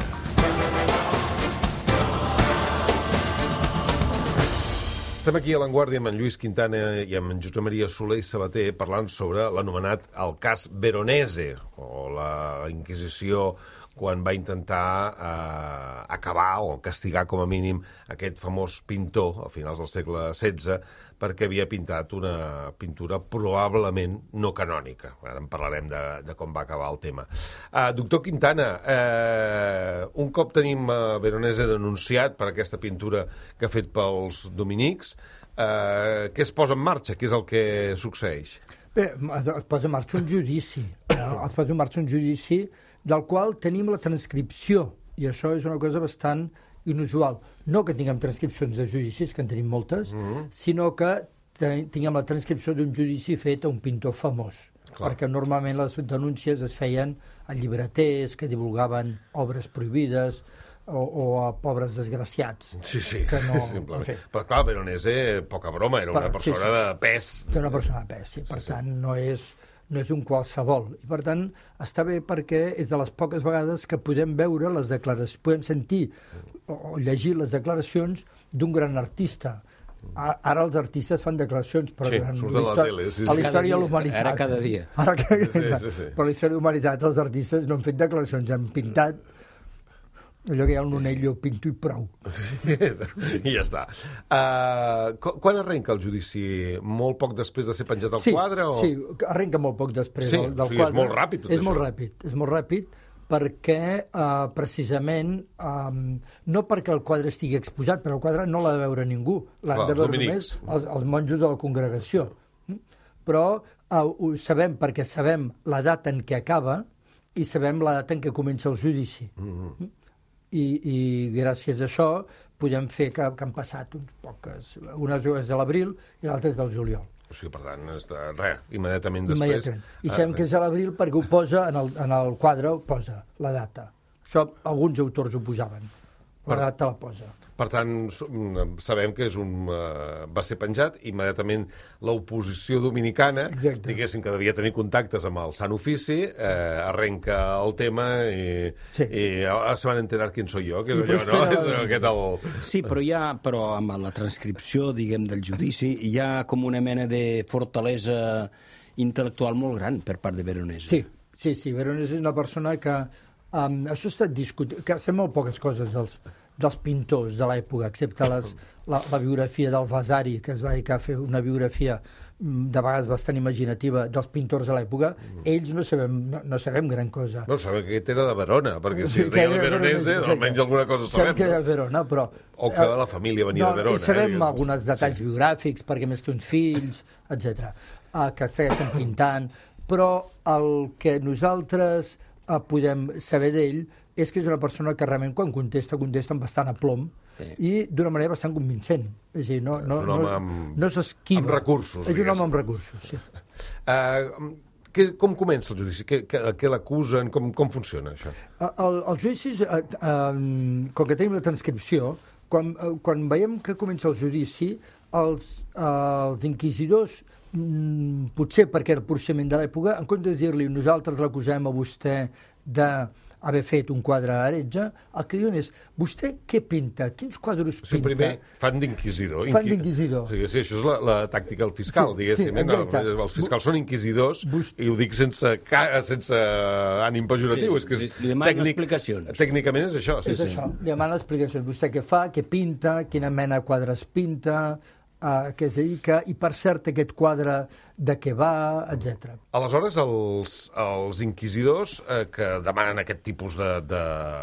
Estem aquí a l'Enguàrdia amb en Lluís Quintana i amb en Josep Maria Soler i Sabater parlant sobre l'anomenat el cas Veronese, o la Inquisició quan va intentar eh, acabar o castigar com a mínim aquest famós pintor a finals del segle setze perquè havia pintat una pintura probablement no canònica. Ara en parlarem de, de com va acabar el tema. Uh, doctor Quintana, uh, un cop tenim uh, Veronese denunciat per aquesta pintura que ha fet pels dominics, uh, què es posa en marxa? Què és el que succeeix? Bé, es posa en marxa un judici. No? Es posa en marxa un judici del qual tenim la transcripció, i això és una cosa bastant inusual. No que tinguem transcripcions de judicis, que en tenim moltes, mm-hmm. sinó que tinguem la transcripció d'un judici fet a un pintor famós. Clar. Perquè normalment les denúncies es feien a llibreters que divulgaven obres prohibides o, o a pobres desgraciats. Sí, sí, que no, simplement. En fi. Però clar, Veronese, poca broma, era una persona sí, sí. de pes. Era una persona de pes, sí. Per sí, tant, sí. no és... no és un qualsevol. I, per tant, està bé perquè és de les poques vegades que podem veure les declaracions, podem sentir o llegir les declaracions d'un gran artista, Ara els artistes fan declaracions, però Sí, durant surt a la història- tele, sí, sí. a la història de Cada la dia, humanitat. ara cada dia. Ara cada dia. Sí, sí, sí. Però a la història de la humanitat els artistes no han fet declaracions, han pintat allò que hi ha un onell, jo pinto i prou. I ja està. Uh, quan arrenca el judici? Molt poc després de ser penjat al Sí, quadre? O... sí, arrenca molt poc després Sí, del, del o sigui, és quadre. molt ràpid tot és això. molt ràpid, és molt ràpid, perquè uh, precisament, um, no perquè el quadre estigui exposat, però el quadre no l'ha de veure ningú, l'han Clar, de els veure dominics. només els, els monjos de la congregació. Mm? Però uh, ho sabem perquè sabem la data en què acaba i sabem la data en què comença el judici. Mm-hmm. I, i gràcies a això podem fer que, que han passat uns poques, una és de l'abril i l'altra és del juliol. O sigui, per tant, està, res, immediatament després... Immediatament. I sabem que és a l'abril perquè ho posa en el, en el quadre, ho posa la data. Això alguns autors ho posaven. La data la posa. Per tant, sabem que és un, uh, va ser penjat, immediatament l'oposició dominicana, Exacte. diguéssim que devia tenir contactes amb el Sant Ofici, eh, arrenca el tema i, Sí. i ara se van enterar quién soy yo, que és I allò, pues no? fer- És aquest el... Sí, però hi ha, però amb la transcripció, diguem, del judici, hi ha com una mena de fortalesa intel·lectual molt gran per part de Veronese. Sí, sí, sí. Veronese és una persona que... Um, això ha estat discutit... Que fem molt poques coses dels, dels pintors de l'època, excepte les, la, la biografia del Vasari, que es va dedicar a fer una biografia mm, de vegades bastant imaginativa dels pintors de l'època. Ells no sabem, no, no sabem gran cosa. No, sabem que aquest era de Verona, perquè si es Que deia era el Veronese, Veronese, almenys alguna cosa sabem sabem. que era No? de Verona, però... O que la família venia no, de Verona. I sabem eh, diguéssim. alguns detalls sí. biogràfics, perquè més té uns fills, etcètera, uh, que segueixen pintant, però el que nosaltres uh, podem saber d'ell és que és una persona que realment quan contesta, contesta amb bastant aplom sí. i d'una manera bastant convincent. És a dir, no, no, És un home no, amb- no s'esquiva. amb recursos, És un diguéssim. home amb recursos, sí. Uh, que, com comença el judici? Què, què, què l'acusen? Com, com funciona això? El, els judicis, eh, eh, com que tenim la transcripció, quan, eh, quan veiem que comença el judici, els, eh, els inquisidors, mm, potser perquè era el procediment de l'època, en comptes de dir-li nosaltres l'acusem a vostè d'haver fet un quadre heretge, el que diuen és, vostè què pinta? Quins quadres O sigui, pinta? primer fan d'inquisidor. Fan d'inquisidor. O sigui, sí, això és la, la tàctica del fiscal, Sí, diguéssim. sí, eh? No, exacte. els fiscals són inquisidors, Bus- i ho dic sense, ca- sense ànim pejoratiu. Sí, és que és li- li demanen explicacions. Tècnicament és això. Sí, és sí. això, li demana explicacions. Vostè què fa, què pinta, quina mena de quadres pinta, a què es dedica, i per cert aquest quadre de què va, etcètera. Aleshores, els, els inquisidors eh, que demanen aquest tipus de, de,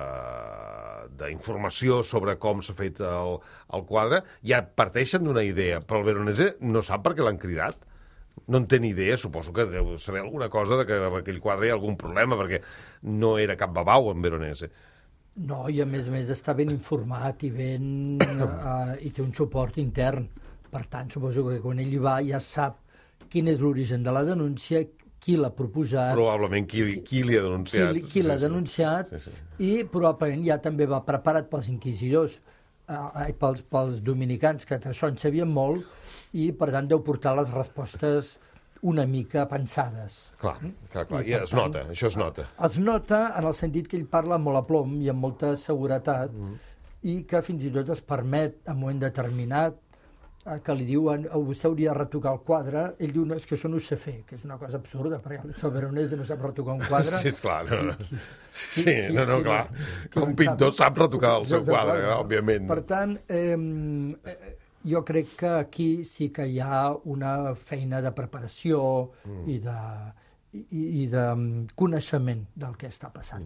d'informació sobre com s'ha fet el, el quadre, ja parteixen d'una idea, però el Veronese no sap per què l'han cridat. No en té ni idea, suposo que deu saber alguna cosa de que amb aquell quadre hi ha algun problema, perquè no era cap babau en Veronese. No, i a més a més està ben informat i ben uh, i té un suport intern. Per tant, suposo que quan ell hi va ja sap quin és l'origen de la denúncia, qui l'ha proposat, Probablement qui, qui li ha qui, denunciat. li- qui l'ha Sí, sí. denunciat, Sí, sí. i probablement ja també va preparat pels inquisidors, uh, pels, pels dominicans, que d'això en sabien molt, i per tant deu portar les respostes una mica pensades. Clar, clar, clar. I, I per es tant, nota, això es nota. Es nota en el sentit que ell parla amb molt aplom i amb molta seguretat mm. i que fins i tot es permet en un moment determinat eh, que li diuen oh, vostè hauria de retocar el quadre, ell diu no, és que això no ho sé fer, que és una cosa absurda, perquè el Veronese no sap retocar un quadre. Sí, esclar. No, no. Qui- Sí, qui- no, no, qui- clar. qui Un en pintor sap retocar el seu Exacte, quadre, quadre. òbviament. Per tant, eh, eh, jo crec que aquí sí que hi ha una feina de preparació mm. i de i, i de mm, coneixement del que està passant.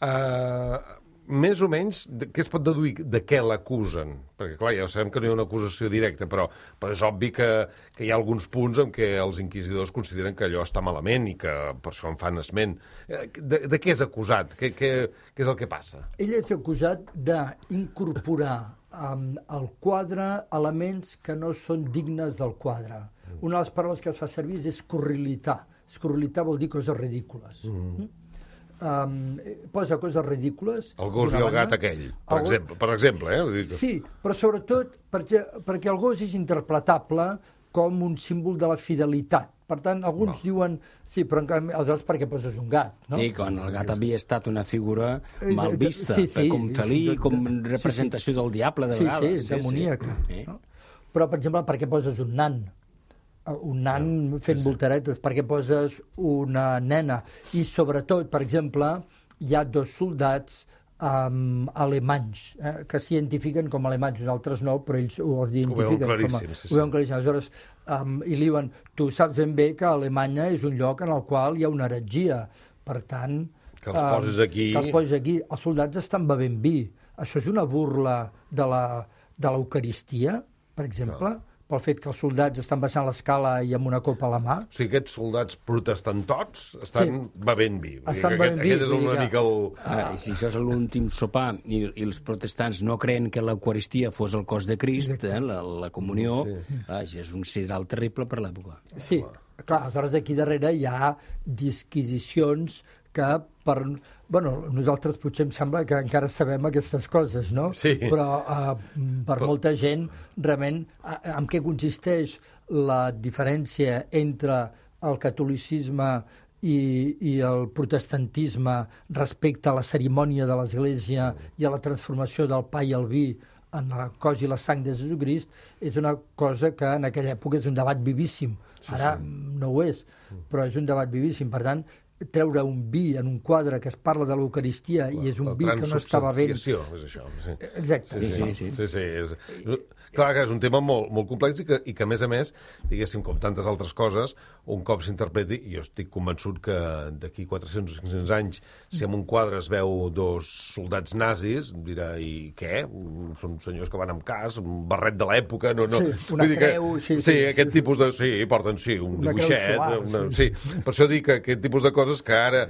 Uh, més o menys, de, què es pot deduir de què l'acusen? Perquè, clar, ja sabem que no hi ha una acusació directa, però, però és obvi que, que hi ha alguns punts en què els inquisidors consideren que allò està malament i que per això en fan esment. Eh, De, de què és acusat? Què, què, què és el que passa? Ell és acusat d'incorporar um, al quadre elements que no són dignes del quadre. Una de les paraules que es fa servir és escorrilitar. Escorrilitar vol dir coses ridícules. Mm. Um, posa coses ridícules. El gos i d'una el gat banda. aquell, per El go- exemple. Per exemple, eh? Vull dir que- Sí, però sobretot perquè, perquè el gos és interpretable com un símbol de la fidelitat. Per tant, alguns No. diuen, sí, però en canvi, aleshores per què poses un gat? No? Sí, quan el gat havia estat una figura Eh, mal vista, sí, sí, com sí, felí, sí, com sí, sí. representació del diable de Sí, vegades. sí, demoníaca. Sí. No? Però, per exemple, per què poses un nan? Un nan no, fent sí, sí. voltaretes, per què poses una nena? I, sobretot, per exemple, hi ha dos soldats um, alemanys, eh, que s'identifiquen com alemanys, nosaltres no, però ells ho identifiquen. Ho veuen claríssim, com a, sí, sí. Ho veuen claríssim. Aleshores, um, i li diuen, tu saps ben bé que Alemanya és un lloc en el qual hi ha una heretgia, per tant... Que els poses aquí... Um, que els poses aquí. Els soldats estan bevent vi. Això és una burla de la, de l'Eucaristia, per exemple, no. pel fet que els soldats estan baixant l'escala i amb una copa a la mà. O sigui, aquests soldats protestantots estan sí. bevent vi. Estan aquest, bevent vi. Aquest és una mica el... Ah, i si això és l'últim sopar i, i els protestants no creen que l'Eucaristia fos el cos de Crist, eh, la, la comunió, sí. ah, és un sidral terrible per l'època. Sí, clar, aleshores aquí darrere hi ha disquisicions que per... Bueno, nosaltres potser em sembla que encara sabem aquestes coses, no? Sí. Però uh, per molta gent, realment, uh, en què consisteix la diferència entre el catolicisme i, i el protestantisme respecte a la cerimònia de l'Església i a la transformació del pa i el vi en el cos i la sang de Jesucrist, és una cosa que en aquella època és un debat vivíssim. Ara sí, sí. no ho és, però és un debat vivíssim. Per tant, treure un vi en un quadre que es parla de l'Eucaristia la, i és un vi que no estava ben... és això. Sí. Exacte. Sí, sí, sí. sí, sí és... Clar que és un tema molt, molt complex i que, i que, a més a més, diguéssim, com tantes altres coses, un cop s'interpreti, i jo estic convençut que d'aquí quatre-cents o cinc-cents anys, si en un quadre es veu dos soldats nazis, dirà, i què? Són senyors que van amb cas, un barret de l'època, no... no. Sí, una creu... Que, sí, sí, sí, aquest sí, tipus de... Sí, porten, sí, un una dibuixet... Suar, una, sí. sí. Per això dic que aquest tipus de coses que ara,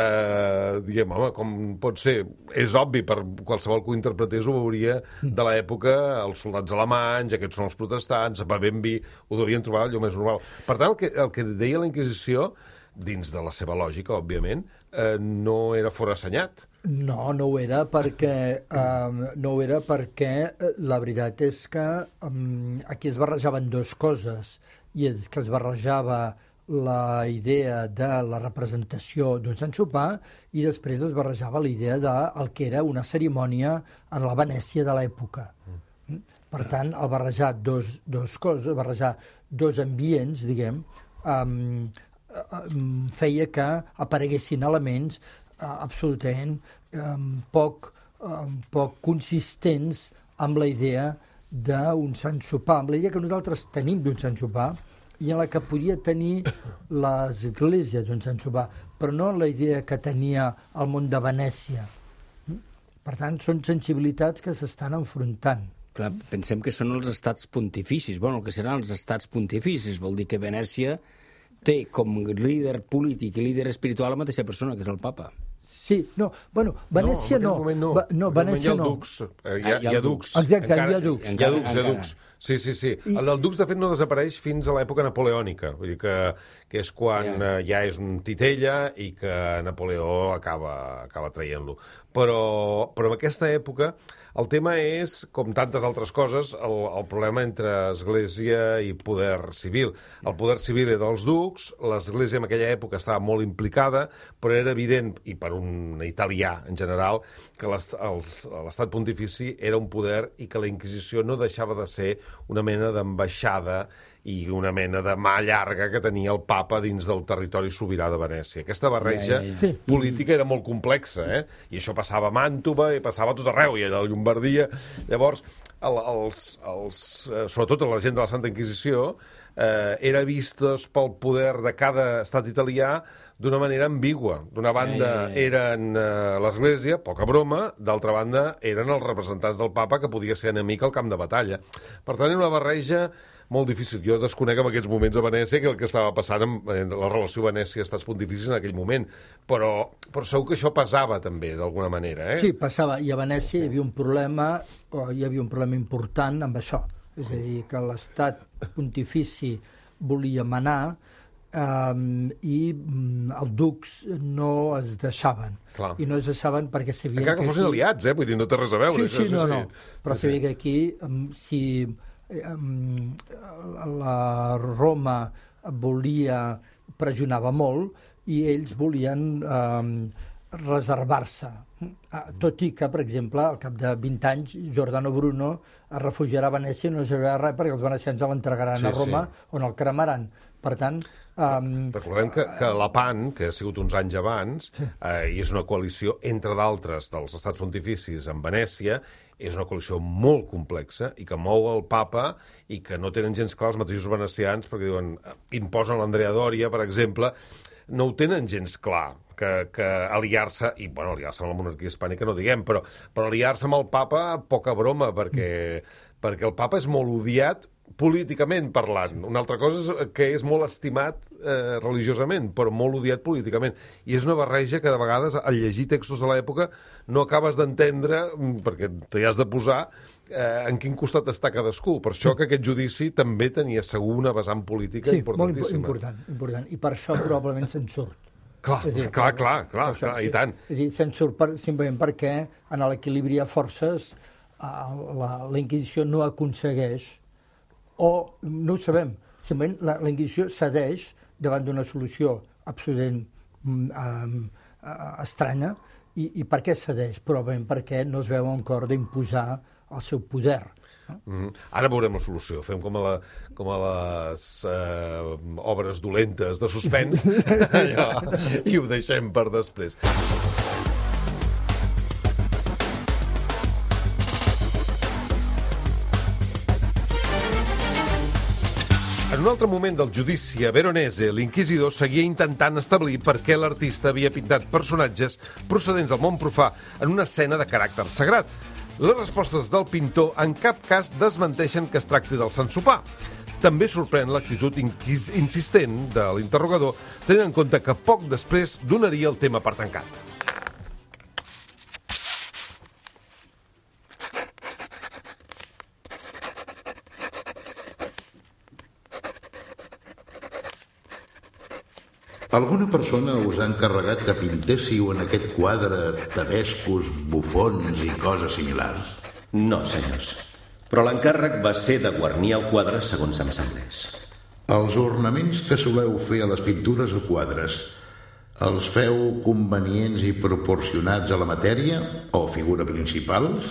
eh, diguem, home, com pot ser... És obvi, per qualsevol que ho interpretés, ho veuria de l'època, els soldats alemanys, aquests són els protestants, bevent vi, ho devien trobar allò més normal. Per tant, el que, el que deia la Inquisició, dins de la seva lògica, òbviament, eh, no era forassenyat. No, no ho era perquè, um, no ho era perquè la veritat és que um, aquí es barrejaven dues coses, i és que es barrejava la idea de la representació d'un sant sopar i després es barrejava la idea del que era una cerimònia en la Venècia de l'època. Mm. Per tant, al barrejar dos, dos coses, barrejar dos ambients, diguem, um, um, feia que apareguessin elements uh, absolutament um, poc, um, poc consistents amb la idea d'un sant sopar, amb la idea que nosaltres tenim d'un sant sopar, i en la que podia tenir l'Església d'un sant sopar, però no la idea que tenia el món de Venècia. Per tant, són sensibilitats que s'estan enfrontant. Clar, pensem que són els estats pontificis, bueno, el que seran els estats pontificis, vol dir que Venècia té com líder polític i líder espiritual la mateixa persona, que és el papa. Sí, no, bueno, Venècia no. No, no. Va, no Venècia no. Dux. Hi ha, hi ha Dux. Exacte, encara, hi ha Dux. Hi ha Dux, hi ha Dux. Sí, sí, sí. I... El, el Dux, de fet, no desapareix fins a l'època napoleònica. Vull dir que, que és quan ja. Uh, ja és un titella i que Napoleó acaba, acaba traient-lo. Però, però en aquesta època el tema és, com tantes altres coses, el, el problema entre església i poder civil. El poder civil era dels ducs, l'església en aquella època estava molt implicada, però era evident, i per un italià en general, que l'estat pontifici era un poder i que la Inquisició no deixava de ser una mena d'ambaixada i una mena de mà llarga que tenia el papa dins del territori sobirà de Venècia. Aquesta barreja ja, ja, ja. política era molt complexa, eh? I això passava a Màntova i passava a tot arreu, i a la Llombardia. Llavors, el, els, els, eh, sobretot la gent de la Santa Inquisició, eh, era vistos pel poder de cada estat italià d'una manera ambigua. D'una banda ja, ja, ja. eren eh, l'Església, poca broma, d'altra banda eren els representants del papa, que podia ser enemic al camp de batalla. Per tant, era una barreja molt difícil. Jo desconec en aquests moments a Venècia que el que estava passant amb la relació Venècia-Estats Pontificis en aquell moment, però, però segur que això pesava també, d'alguna manera, eh? Sí, passava, i a Venècia hi havia un problema, o hi havia un problema important amb això, és a dir, que l'estat pontifici volia manar um, i um, els ducs no es deixaven. Clar. I no es deixaven perquè sabien encara que... Encara que fossin aquí... aliats, eh? Vull dir, no té res a veure. Sí, sí, això, no, sí, no, sí. Però sí, sabia sí. que aquí, um, si um, la Roma volia, pressionava molt, i ells volien um, reservar-se. Tot i que, per exemple, al cap de vint anys, Giordano Bruno es refugiarà a Venècia i no servirà res perquè els venecians l'entregaran Sí, a Roma, sí. on el cremaran. Per tant... Um, Recordem que, que la P A N, que ha sigut uns anys abans, sí. eh, i és una coalició, entre d'altres, dels estats pontificis en Venècia, és una coalició molt complexa i que mou el papa i que no tenen gens clar els mateixos venecians, perquè diuen, imposen l'Andrea Doria, per exemple, no ho tenen gens clar, que, que aliar-se, i bueno, aliar-se amb la monarquia hispànica no diguem, però, però aliar-se amb el papa, poca broma, perquè, perquè el papa és molt odiat políticament parlant. Una altra cosa és que és molt estimat eh, religiosament, però molt odiat políticament. I és una barreja que de vegades, al llegir textos de l'època, no acabes d'entendre, perquè t'hi has de posar, eh, en quin costat està cadascú. Per això que aquest judici també tenia segur una vessant política sí, importantíssima. Sí, molt important, important. I per això probablement se'n surt. Clar, dir, clar, clar, clar, això, clar, sí. i tant. És a dir, se'n surt per, simplement perquè en l'equilibri de forces la, la Inquisició no aconsegueix, o no ho sabem, simplement la, la Inquisició cedeix davant d'una solució absolutament um, um, estranya. I, I per què cedeix? Probablement perquè no es veu en cor d'imposar el seu poder. Mm-hmm. Ara veurem la solució. Fem com a, la, com a les eh, obres dolentes de suspens allò, i ho deixem per després. En un altre moment del judici a Veronese, l'inquisidor seguia intentant establir per què l'artista havia pintat personatges procedents del món profà en una escena de caràcter sagrat. Les respostes del pintor en cap cas desmenteixen que es tracti del Sant Sopar. També sorprèn l'actitud insistent de l'interrogador, tenint en compte que poc després donaria el tema per tancat. Alguna persona us ha encarregat que pintéssiu en aquest quadre tedescos, bufons i coses similars? No, senyors. Però l'encàrrec va ser de guarnir el quadre segons em semblés. Els ornaments que soleu fer a les pintures o quadres, els feu convenients i proporcionats a la matèria o figura principals,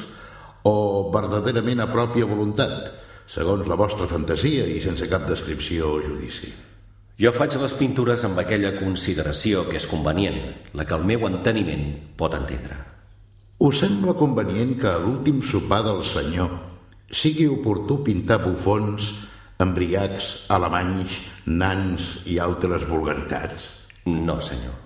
o verdaderament a pròpia voluntat, segons la vostra fantasia i sense cap descripció o judici? Jo faig les pintures amb aquella consideració que és convenient, la que el meu enteniment pot entendre. Us sembla convenient que a l'últim sopar del senyor sigui oportú pintar bufons, embriacs, alemanys, nans i altres vulgaritats? No, senyor.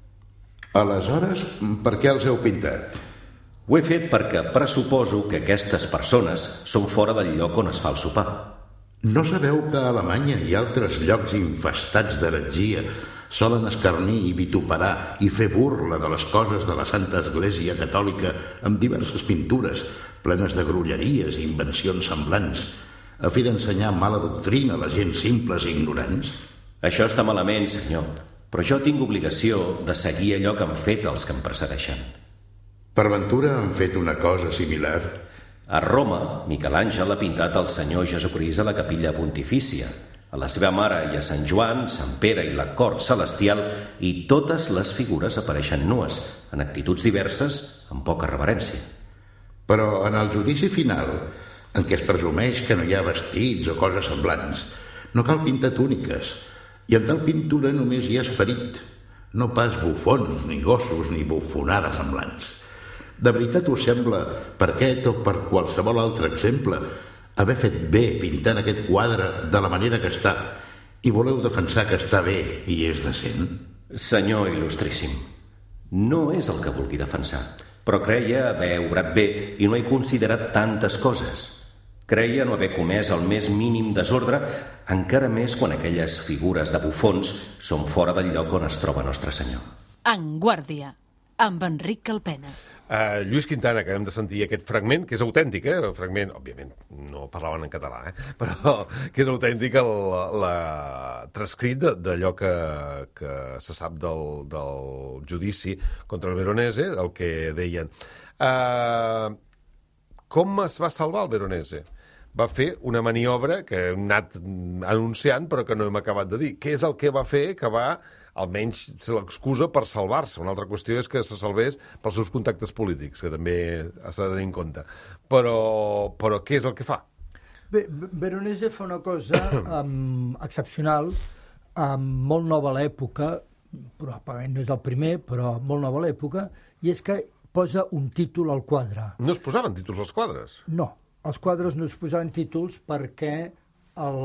Aleshores, per què els heu pintat? Ho he fet perquè pressuposo que aquestes persones són fora del lloc on es fa el sopar. No sabeu que a Alemanya i altres llocs infestats d'heretgia solen escarnir i vituperar i fer burla de les coses de la Santa Església Catòlica amb diverses pintures plenes de grolleries i invencions semblants, a fi d'ensenyar mala doctrina a la gent simples i ignorants? Això està malament, senyor, però jo tinc obligació de seguir allò que han fet els que em precedeixen. Per ventura han fet una cosa similar? A Roma, Miquel Àngel ha pintat el Senyor Jesucrist a la capella pontifícia, a la seva mare i a Sant Joan, Sant Pere i la cort celestial, i totes les figures apareixen nues, en actituds diverses, amb poca reverència. Però en el judici final, en què es presumeix que no hi ha vestits o coses semblants, no cal pintar túniques, i en tal pintura només hi ha esperit, no pas bufons, ni gossos, ni bufonades semblants. De veritat us sembla, per aquest o per qualsevol altre exemple, haver fet bé pintant aquest quadre de la manera que està i voleu defensar que està bé i és decent? Senyor il·lustríssim, no és el que vulgui defensar, però creia haver obrat bé i no he considerat tantes coses. Creia no haver comès el més mínim desordre, encara més quan aquelles figures de bufons són fora del lloc on es troba Nostre Senyor. En Guàrdia, amb Enric Calpena. Uh, Lluís Quintana, que hem de sentir aquest fragment, que és autèntic, eh? El fragment, òbviament, no parlaven en català, eh? Però que és autèntic el la, transcrit d'allò que, que se sap del, del judici contra el Veronese, el que deien. Uh, com es va salvar el Veronese? Va fer una maniobra que hem anat anunciant però que no hem acabat de dir. Què és el que va fer que va almenys se l'excusa per salvar-se. Una altra qüestió és que se salvés pels seus contactes polítics, que també s'ha de tenir en compte. Però, però què és el que fa? Bé, Veronese fa una cosa um, excepcional, um, molt nova a l'època, probablement no és el primer, però molt nova a l'època, i és que posa un títol al quadre. No es posaven títols als quadres? No, els quadres no es posaven títols perquè el,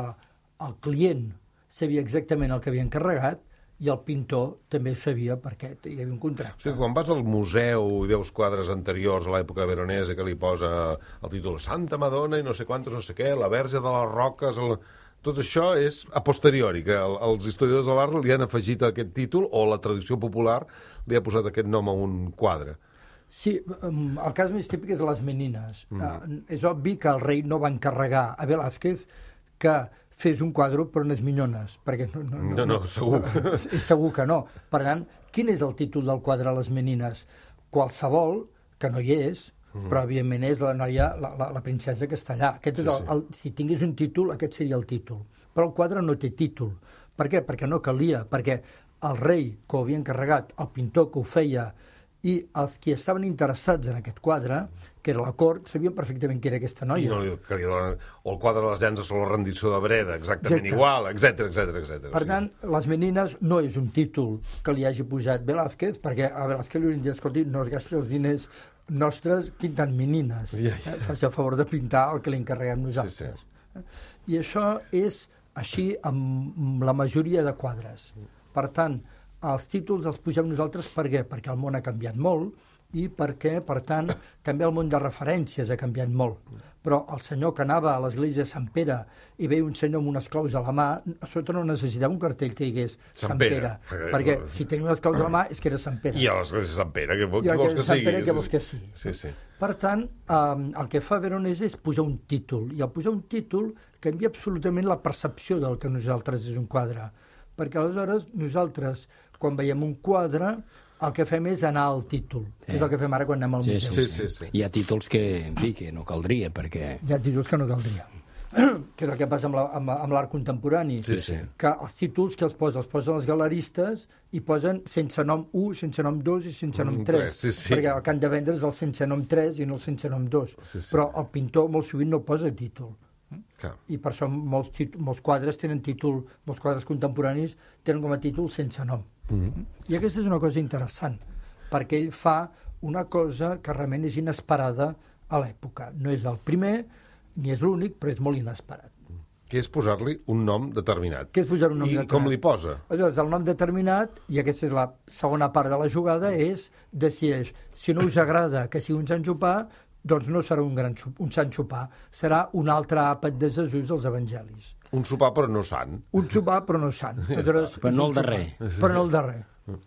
el client sabia exactament el que havia encarregat i el pintor també ho sabia perquè hi havia un contracte. O sigui, quan vas al museu i veus quadres anteriors a l'època de Veronese que li posa el títol Santa Madonna i no sé quantos, no sé què, la Verge de les Roques... El... Tot això és a posteriori, que el, els historiadors de l'art li han afegit aquest títol o la tradició popular li ha posat aquest nom a un quadre. Sí, el cas més típic és de les Menines. Mm. Uh, és obvi que el rei no va encarregar a Velázquez que fes un quadre per unes minyones, perquè no... No, no, no, no segur. És segur que no. Per tant, quin és el títol del quadre a les Menines? Qualsevol, que no hi és, mm. però evidentment és la noia, la, la, la princesa que està allà. Aquest sí, és el, el, si tingués un títol, aquest seria el títol. Però el quadre no té títol. Per què? Perquè no calia, perquè el rei que ho havia encarregat, el pintor que ho feia, i els que estaven interessats en aquest quadre, que era la cort, sabien perfectament qui era aquesta noia. I no li calia donar... O el quadre de les llances o la rendició de Breda, exactament Exacte. igual, etcètera, etcètera, etcètera. Per tant, les Menines no és un títol que li hagi posat Velázquez, perquè a Velázquez li hauria dit, escolti, no es gasti els diners nostres pintant menines. Ja, ja. Eh? Faci el favor de pintar el que li encarreguem nosaltres. Sí, sí. I això és així amb la majoria de quadres. Per tant, els títols els posem nosaltres per què? Perquè el món ha canviat molt i perquè, per tant, també el món de referències ha canviat molt. Però el senyor que anava a l'església de Sant Pere i veia un senyor amb unes claus a la mà, a sota no necessitava un cartell que hi hagués Sant, Sant Pere, Pere perquè si tenia unes claus a la mà és que era Sant Pere. I a l'església de Sant Pere, què vols que Sant sigui? Pere, què vols que sigui? Sí, sí. Per tant, um, el que fa Veronese és posar un títol, i al posar un títol canvia absolutament la percepció del que nosaltres és un quadre. Perquè aleshores nosaltres, quan veiem un quadre, el que fem és anar al títol, sí. És el que fem ara quan anem al sí, museu. Sí, sí, sí. Hi ha títols que, en fi, que no caldria, perquè... Hi ha títols que no caldria. Que és el que passa amb l'art la, amb, amb contemporani. Sí, sí. Que els títols que els posen, els posen els galeristes i posen sense nom u, sense nom dos i sense nom tres. Sí, sí. Perquè el que han de vendre és el sense nom tres i no el sense nom dos. Sí, sí. Però el pintor molt sovint no posa títol. Clar. I per això molts, molts quadres tenen títol, molts quadres contemporanis tenen com a títol sense nom. Mm-hmm. I aquesta és una cosa interessant, perquè ell fa una cosa que realment és inesperada a l'època. No és el primer, ni és l'únic, però és molt inesperat. Que és posar-li un nom determinat. Que és posar un nom I determinat. com li posa? Llavors, el nom determinat, i aquesta és la segona part de la jugada, és decideix, si no us agrada que sigui un Sant Xupà, doncs no serà un, gran, un Sant Xupà, serà un altre àpat de Jesús dels Evangelis. Un sopar però no sant. Un sopar però no sant. Llavors, però no el darrer. Però no el darrer.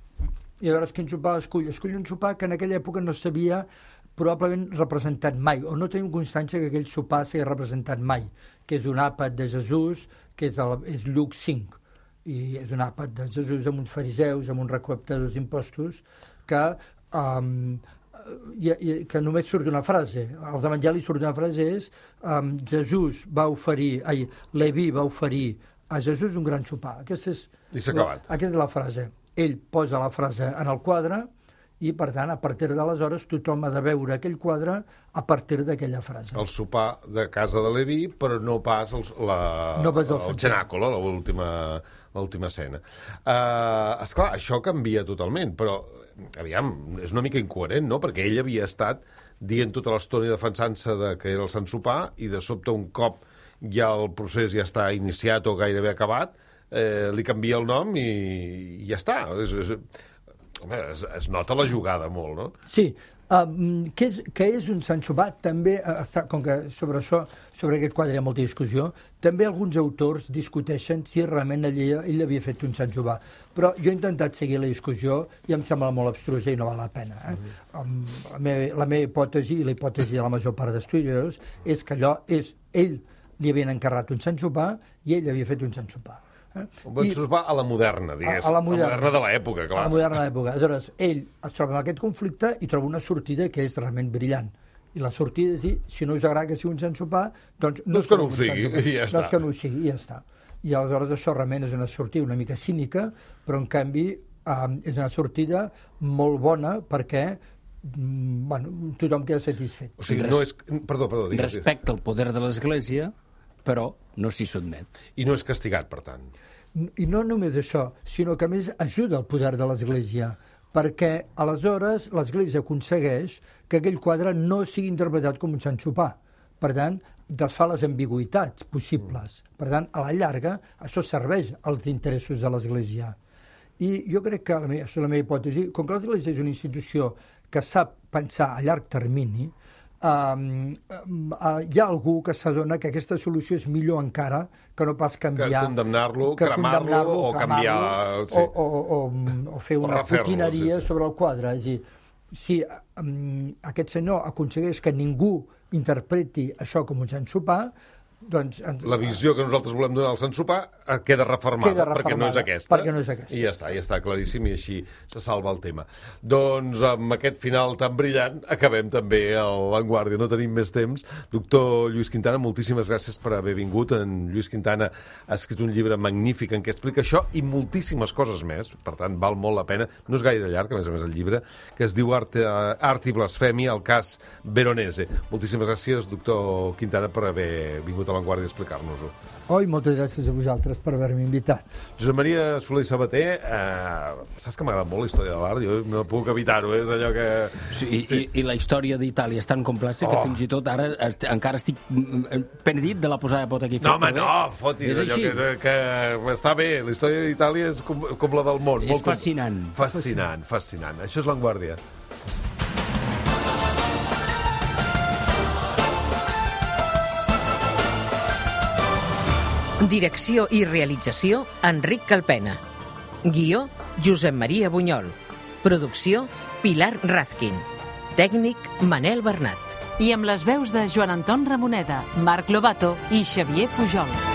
I llavors quin sopar escull? Escull un sopar que en aquella època no s'havia probablement representat mai, o no tenim constància que aquell sopar s'hagi representat mai, que és un àpat de Jesús, que és, el, és Lluc cinc, i és un àpat de Jesús amb uns fariseus, amb uns recaptadors d'impostos, que... Um, I, i, que només surt una frase. Als evangelis surt una frase és um, Jesús va oferir, ai, Leví va oferir a Jesús un gran sopar. Aquesta és, I s'ha acabat. La, aquesta és la frase. Ell posa la frase en el quadre i, per tant, a partir d'aleshores tothom ha de veure aquell quadre a partir d'aquella frase. El sopar de casa de Leví, però no pas el, la, no pas el, el cenàcolo, l'última l'última escena. Uh, esclar, això canvia totalment, però aviam, és una mica incoherent, no? Perquè ell havia estat dient tota l'estona i defensant-se de que era el Sant Sopar i de sobte un cop ja el procés ja està iniciat o gairebé acabat, eh, li canvia el nom i, i ja està. És, és, home, es, es nota la jugada molt, no? Sí. Um, què, és, què és un Sant Sopar? També, uh, com que sobre això, sobre aquest quadre hi ha molta discussió, també alguns autors discuteixen si realment ell, ell havia fet un Sant Sopar. Però jo he intentat seguir la discussió i em sembla molt abstrusa i no val la pena. Eh? Mm-hmm. um, la, meva, la meva hipòtesi, i la hipòtesi de la major part d'estudiosos, és que allò és ell li havien encarregat un Sant Sopar i ell havia fet un Sant Sopar. Eh? Un sopar a la moderna, digués. A, a la moderna. La moderna de l'època, clar. A la moderna de l'època. Aleshores, ell es troba en aquest conflicte i troba una sortida que és realment brillant. I la sortida és dir, si no us agrada que sigui un Sant Sopar, doncs no, no és que no ho sigui, i ja està. No és que no ho sigui, i ja està. i aleshores això realment és una sortida una mica cínica, però en canvi eh, és una sortida molt bona perquè mm, bueno, tothom queda satisfet. O sigui, no és... Perdó, perdó. Digues, respecta el poder de l'Església, però no s'hi sotmet. I no és castigat, per tant. I no només això, sinó que a més ajuda el poder de l'Església, perquè aleshores l'Església aconsegueix que aquell quadre no sigui interpretat com un sant sopar. Per tant, desfà les ambigüitats possibles. Per tant, a la llarga, això serveix als interessos de l'Església. I jo crec que, la meva, això és la meva hipòtesi, com que l'Església és una institució que sap pensar a llarg termini, um, um, uh, hi ha algú que s'adona que aquesta solució és millor encara que no pas canviar... Que condemnar-lo, cremar-lo condemnar o canviar... Sí. O, o, o, o fer una fotineria sí, sí. sobre el quadre. És a dir, si um, aquest senyor aconsegueix que ningú interpreti això com un sant sopar, doncs... La visió que nosaltres volem donar al sant sopar queda reformada, queda reformada perquè no és aquesta. Perquè no és aquesta. I ja està, ja està claríssim, i així se salva el tema. Doncs amb aquest final tan brillant acabem també a l'Avantguàrdia, no tenim més temps. Doctor Lluís Quintana, moltíssimes gràcies per haver vingut. En Lluís Quintana ha escrit un llibre magnífic en què explica això i moltíssimes coses més, per tant val molt la pena. No és gaire llarg, a més a més, el llibre, que es diu Art, Art i Blasfèmia, el cas Veronese. Moltíssimes gràcies, doctor Quintana, per haver vingut a l'Avantguàrdia a explicar-nos-ho. Oh, i moltes gràcies a vosaltres per haver-me invitat. Josep Maria Soler i Sabater, eh, saps que m'agrada molt la història de l'art? Jo no puc evitar-ho, és allò que... Sí, i, sí. I, i la història d'Itàlia és tan complexa oh. que fins i tot ara est encara estic pendit de la posada de pot aquí. No, home, no, fotis, allò que, que està bé. La història d'Itàlia és com, com la del món. És molt fascinant. Com... Fascinant, fascinant. Això és l'Avantguàrdia. Direcció i realització, Enric Calpena. Guió, Josep Maria Bunyol. Producció, Pilar Razkin. Tècnic, Manel Bernat. I amb les veus de Joan Anton Ramoneda, Marc Lobato i Xavier Pujol.